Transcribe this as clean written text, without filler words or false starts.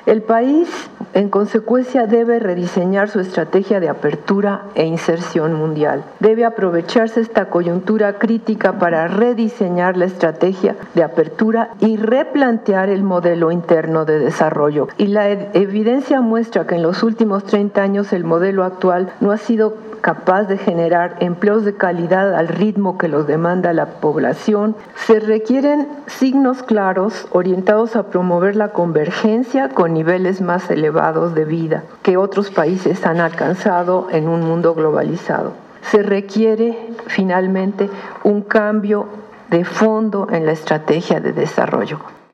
El país, en consecuencia, debe rediseñar su estrategia de apertura e inserción mundial. Debe aprovecharse esta coyuntura crítica para rediseñar la estrategia de apertura y replantear el modelo interno de desarrollo. Y la evidencia muestra que en los últimos 30 años el modelo actual no ha sido capaz de generar empleos de calidad al ritmo que los demanda la población. Se requieren signos claros orientados a promover la convergencia con niveles más elevados de vida que otros países han alcanzado en un mundo globalizado. Se requiere finalmente un cambio de fondo en la estrategia de desarrollo.